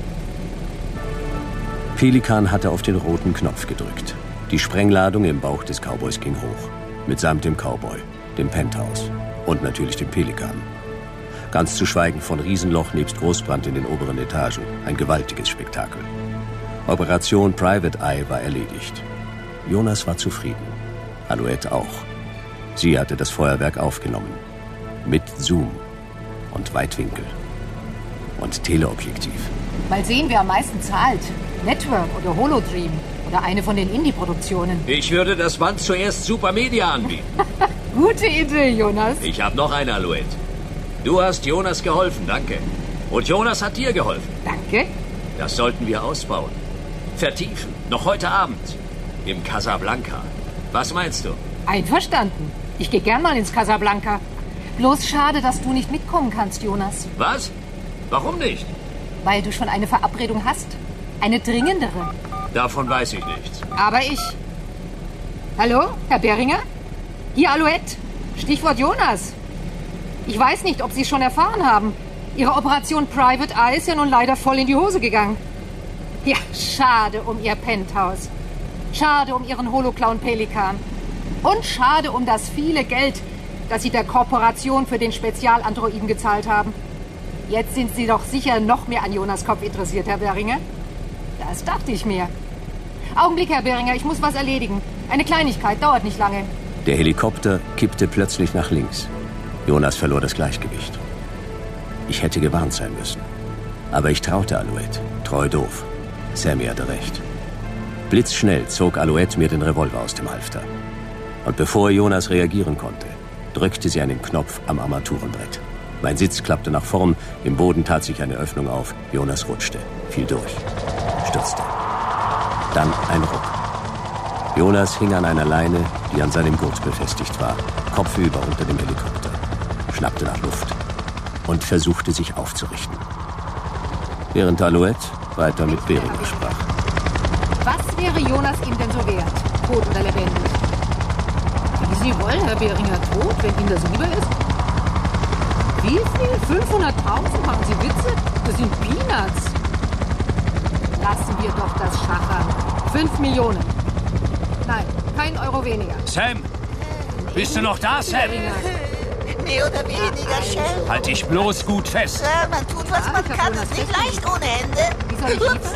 Pelikan hatte auf den roten Knopf gedrückt. Die Sprengladung im Bauch des Cowboys ging hoch. Mitsamt dem Cowboy, dem Penthouse und natürlich dem Pelikan. Ganz zu schweigen von Riesenloch nebst Großbrand in den oberen Etagen. Ein gewaltiges Spektakel. Operation Private Eye war erledigt. Jonas war zufrieden. Alouette auch. Sie hatte das Feuerwerk aufgenommen. Mit Zoom und Weitwinkel und Teleobjektiv. Mal sehen, wer am meisten zahlt. Network oder Holodream oder eine von den Indie-Produktionen. Ich würde das Band zuerst Supermedia anbieten. Gute Idee, Jonas. Ich habe noch eine, Alouette. Du hast Jonas geholfen, danke. Und Jonas hat dir geholfen. Danke. Das sollten wir ausbauen. Vertiefen. Noch heute Abend. Im Casablanca. Was meinst du? Einverstanden. Ich gehe gern mal ins Casablanca. Bloß schade, dass du nicht mitkommen kannst, Jonas. Was? Warum nicht? Weil du schon eine Verabredung hast. Eine dringendere. Davon weiß ich nichts. Aber ich. Hallo, Herr Beringer? Hier, Alouette. Stichwort Jonas. Ich weiß nicht, ob Sie es schon erfahren haben. Ihre Operation Private Eye ist ja nun leider voll in die Hose gegangen. Ja, schade um Ihr Penthouse. Schade um Ihren Holoclown Pelikan. Und schade um das viele Geld, das Sie der Korporation für den Spezialandroiden gezahlt haben. Jetzt sind Sie doch sicher noch mehr an Jonas Kopf interessiert, Herr Beringer. Das dachte ich mir. Augenblick, Herr Beringer, ich muss was erledigen. Eine Kleinigkeit, dauert nicht lange. Der Helikopter kippte plötzlich nach links. Jonas verlor das Gleichgewicht. Ich hätte gewarnt sein müssen. Aber ich traute Alouette. Treu doof. Sammy hatte recht. Blitzschnell zog Alouette mir den Revolver aus dem Halfter. Und bevor Jonas reagieren konnte, drückte sie einen Knopf am Armaturenbrett. Mein Sitz klappte nach vorn, im Boden tat sich eine Öffnung auf. Jonas rutschte, fiel durch, stürzte. Dann ein Ruck. Jonas hing an einer Leine, die an seinem Gurt befestigt war, kopfüber unter dem Helikopter, schnappte nach Luft und versuchte sich aufzurichten. Während Alouette weiter mit Beringer sprach. Was wäre Jonas ihm denn so wert? Tot oder lebendig? Wie Sie wollen, Herr Beringer. Tot, wenn Ihnen das lieber ist? Wie viel? fünfhunderttausend? Machen Sie Witze? Das sind Peanuts. Lassen wir doch das Schachern. Fünf Millionen. Nein, kein Euro weniger. Sam, bist du noch da, Sam? Mehr oder weniger, Chef. Halt dich bloß gut fest. Ja, man tut, was man kann. Ist nicht leicht ohne Hände. Ups.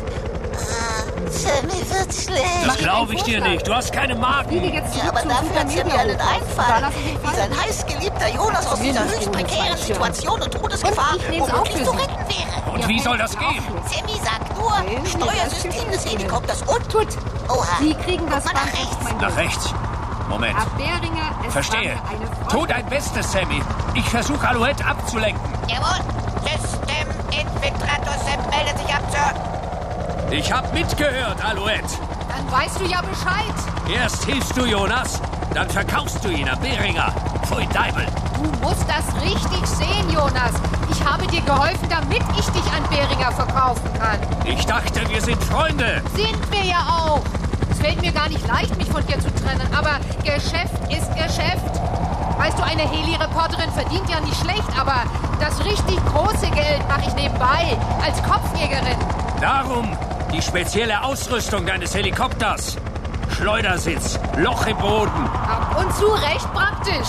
Sammy wird schlecht. Das glaube ich dir nicht. Du hast keine Magen. Ja, aber dafür hat Sammy einen Einfall. Wie sein heißgeliebter Jonas aus dieser höchst prekären Situation und Todesgefahr womöglich zu retten wäre. Und wie soll das gehen? Sammy sagt nur, Steuersystem des Helikopters und... Tut. Oha. Sie kriegen das Band nach rechts. Nach rechts? Moment. Verstehe. Tu dein Bestes, Sammy. Ich versuche Alouette abzulenken. Jawohl. System Infiltrator Sam meldet sich ab, Sir. Ich hab mitgehört, Alouette. Dann weißt du ja Bescheid. Erst hilfst du Jonas, dann verkaufst du ihn an Beringer. Pfui Deibel. Du musst das richtig sehen, Jonas. Ich habe dir geholfen, damit ich dich an Beringer verkaufen kann. Ich dachte, wir sind Freunde. Sind wir ja auch. Es fällt mir gar nicht leicht, mich von dir zu trennen, aber Geschäft ist Geschäft. Weißt du, eine Heli-Reporterin verdient ja nicht schlecht, aber das richtig große Geld mache ich nebenbei, als Kopfjägerin. Darum die spezielle Ausrüstung deines Helikopters. Schleudersitz, Loch im Boden. Ab und zu recht praktisch.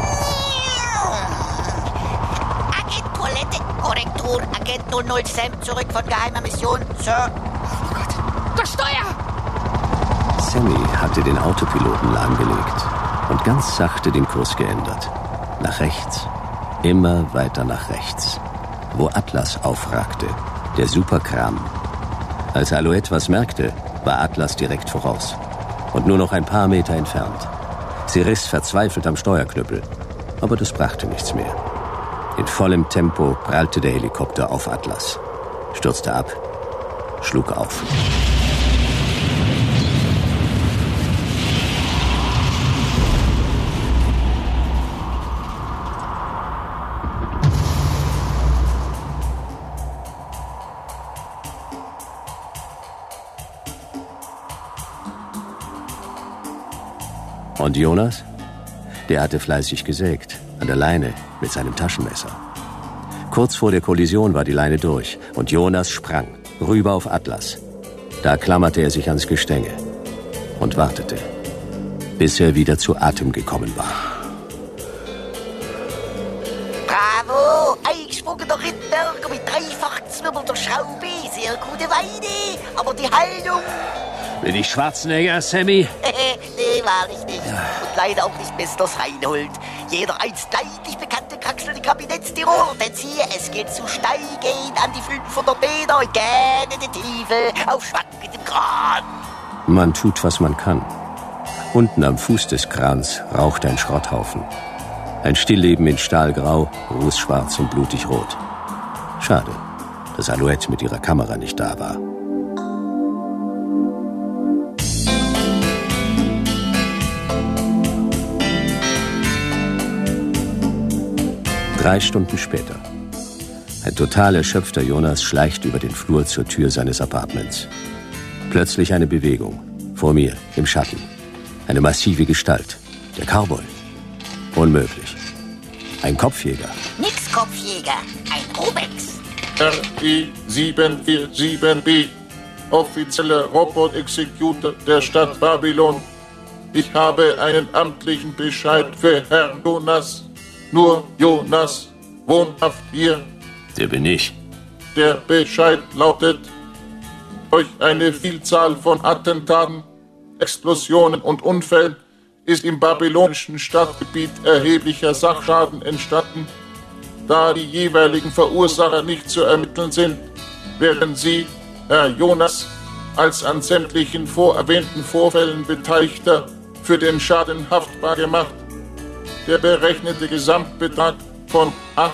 Agent Colette, Korrektur, Agent null null Sam, zurück von geheimer Mission, Sir. Oh Gott, das Steuer! Sammy hatte den Autopiloten lahmgelegt und ganz sachte den Kurs geändert. Nach rechts, immer weiter nach rechts, wo Atlas aufragte, der Superkram. Als Alouette was merkte, war Atlas direkt voraus und nur noch ein paar Meter entfernt. Sie riss verzweifelt am Steuerknüppel, aber das brachte nichts mehr. In vollem Tempo prallte der Helikopter auf Atlas, stürzte ab, schlug auf. Und Jonas? Der hatte fleißig gesägt, an der Leine mit seinem Taschenmesser. Kurz vor der Kollision war die Leine durch und Jonas sprang rüber auf Atlas. Da klammerte er sich ans Gestänge und wartete, bis er wieder zu Atem gekommen war. Bravo! Eingesprungener Ritter mit dreifach zwirbelnder Schraube. Sehr gute Weide, aber die Haltung... Bin ich Schwarzenegger, Sammy? Nee, wahrlich nicht. Ja. Und leider auch nicht Mister Reinhold. Jeder einst leidlich bekannte kraxelnde Kabinettstirol, denn siehe, es gilt zu steigen an die fünfhundert Meter in gähnende Tiefe auf schwankendem Kran. Man tut, was man kann. Unten am Fuß des Krans raucht ein Schrotthaufen. Ein Stillleben in Stahlgrau, rußschwarz und blutig rot. Schade, dass Alouette mit ihrer Kamera nicht da war. Drei Stunden später. Ein total erschöpfter Jonas schleicht über den Flur zur Tür seines Appartements. Plötzlich eine Bewegung. Vor mir, im Schatten. Eine massive Gestalt. Der Cowboy. Unmöglich. Ein Kopfjäger. Nix Kopfjäger, ein Robex. R I sieben vier sieben B, offizieller Robot-Executor der Stadt Babylon. Ich habe einen amtlichen Bescheid für Herrn Jonas. Nur Jonas, wohnhaft hier. Der bin ich. Der Bescheid lautet: Durch eine Vielzahl von Attentaten, Explosionen und Unfällen ist im babylonischen Stadtgebiet erheblicher Sachschaden entstanden. Da die jeweiligen Verursacher nicht zu ermitteln sind, werden Sie, Herr Jonas, als an sämtlichen vorerwähnten Vorfällen Beteiligter für den Schaden haftbar gemacht. Der berechnete Gesamtbetrag von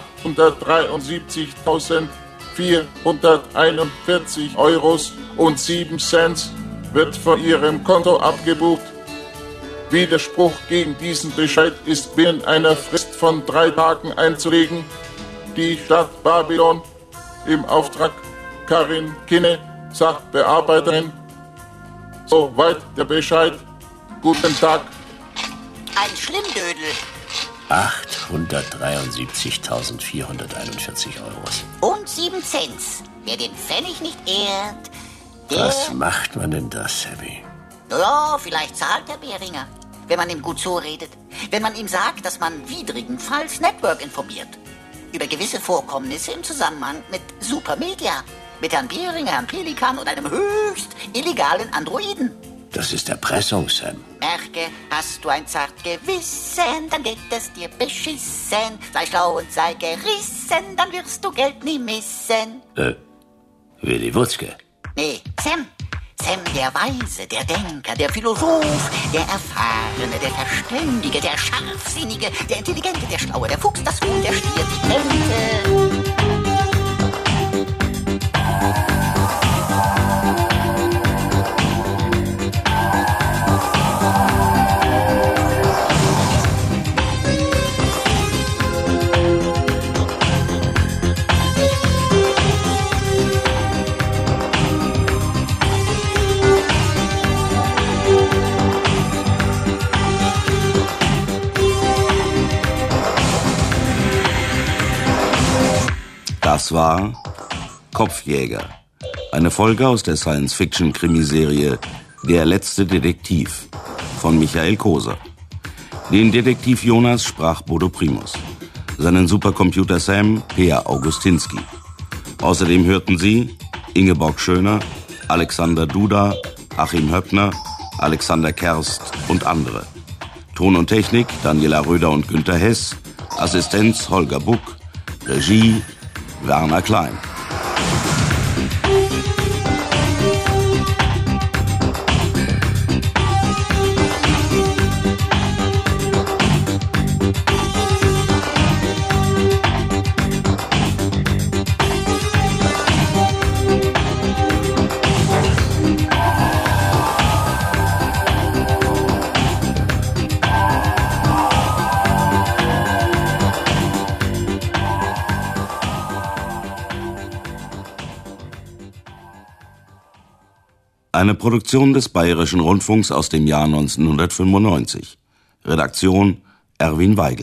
achthundertdreiundsiebzigtausendvierhunderteinundvierzig Euros und sieben Cent wird von Ihrem Konto abgebucht. Widerspruch gegen diesen Bescheid ist binnen einer Frist von drei Tagen einzulegen. Die Stadt Babylon im Auftrag Karin Kinne, Sachbearbeiterin. Soweit der Bescheid. Guten Tag. Ein Schlimmdödel. achthundertdreiundsiebzigtausendvierhunderteinundvierzig Euros. Und sieben Cent. Wer den Pfennig nicht ehrt, der... Was macht man denn das, Sammy? Ja, vielleicht zahlt der Behringer, wenn man ihm gut zuredet. Wenn man ihm sagt, dass man widrigenfalls Network informiert. Über gewisse Vorkommnisse im Zusammenhang mit Supermedia. Mit Herrn Behringer, Herrn Pelikan und einem höchst illegalen Androiden. Das ist Erpressung, Sam. Merke, hast du ein zart Gewissen, dann geht es dir beschissen. Sei schlau und sei gerissen, dann wirst du Geld nie missen. Äh, Willy Wutzke? Nee, Sam. Sam, der Weise, der Denker, der Philosoph, der Erfahrene, der Verständige, der Scharfsinnige, der Intelligente, der Schlaue, der Fuchs, das Huhn, der Stier, die Ente. Das war Kopfjäger, eine Folge aus der Science-Fiction-Krimiserie Der letzte Detektiv von Michael Koser. Den Detektiv Jonas sprach Bodo Primus, seinen Supercomputer Sam Peer Augustinski. Außerdem hörten Sie Ingeborg Schöner, Alexander Duda, Achim Höppner, Alexander Kerst und andere. Ton und Technik Daniela Röder und Günter Hess, Assistenz Holger Buck, Regie Werner Klein. Eine Produktion des Bayerischen Rundfunks aus dem Jahr neunzehnhundertfünfundneunzig. Redaktion Erwin Weigel.